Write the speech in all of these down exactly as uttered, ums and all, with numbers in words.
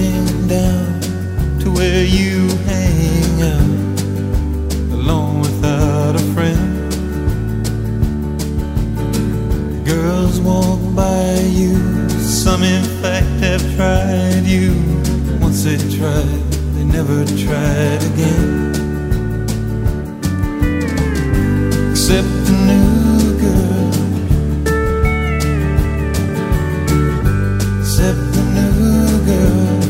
going down to where you hang out, alone without a friend. Girls walk by you, some in fact have tried you. Once they tried, they never tried again. Except the new girl, except the new girl.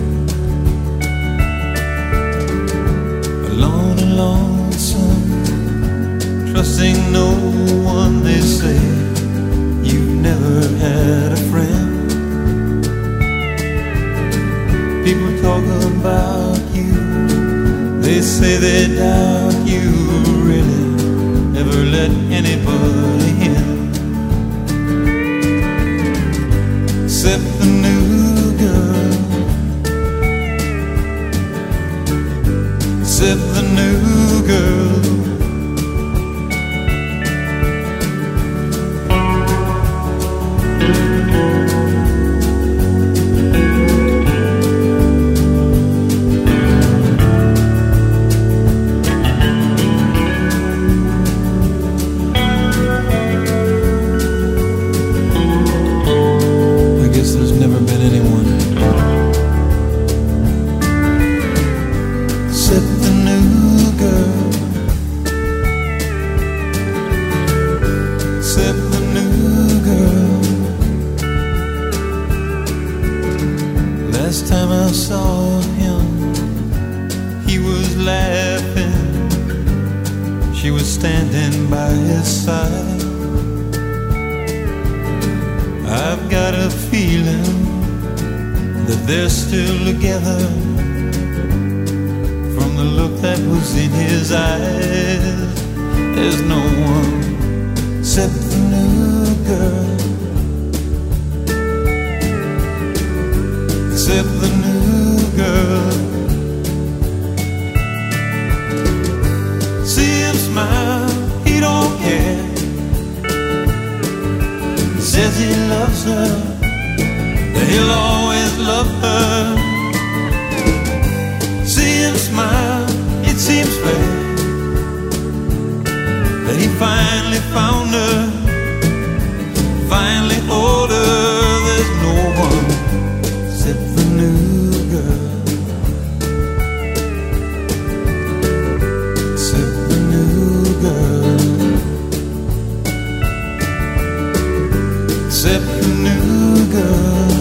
Alone and lonesome, trusting no one, they say. You've never had a friend. People talk about you, they say they doubt you really ever let anybody in. Except the new girl, except the new girl. There's never been anyone except the new girl, except the new girl. Last time I saw him, he was laughing. She was standing by his side. I've got a feeling that they're still together, from the look that was in his eyes. There's no one except the new girl, except the new girl. See him smile, he don't care. Says he loves her, that he'll always love her. See him smile, it seems fair, that he finally found her, finally owed her. There's no one except the new girl, except the new girl, except the new girl.